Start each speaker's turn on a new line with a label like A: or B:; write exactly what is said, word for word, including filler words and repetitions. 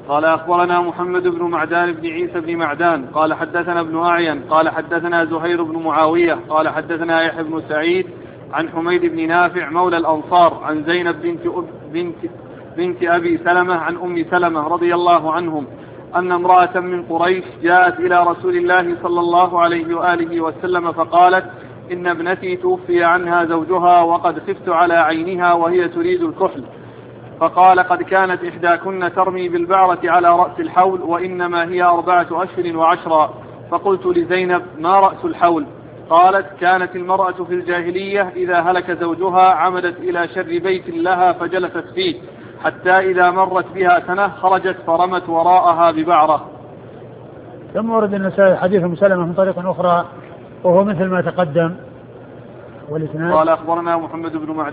A: قال أخبرنا محمد بن معدان بن عيسى بن معدان قال حدثنا ابن أعين قال حدثنا زهير بن معاوية قال حدثنا يحيى بن سعيد عن حميد بن نافع مولى الأنصار عن زينب بنت, بنت, بنت أبي سلمة عن أم سلمة رضي الله عنهم أن امرأة من قريش جاءت إلى رسول الله صلى الله عليه وآله وسلم فقالت إن ابنتي توفي عنها زوجها وقد خفت على عينها وهي تريد الكحل، فقال قد كانت إحداكن ترمي بالبعرة على رأس الحول وإنما هي أربعة أشهر وعشرا. فقلت لزينب ما رأس الحول؟ قالت كانت المرأة في الجاهلية إذا هلك زوجها عمدت إلى شر بيت لها فجلست فيه حتى إذا مرت بها سنة خرجت فرمت وراءها ببعرة.
B: ثم ورد النسائي حديث أم سلمة من طريق أخرى وهو مثل ما تقدم.
A: قال أخبرنا محمد بن معدان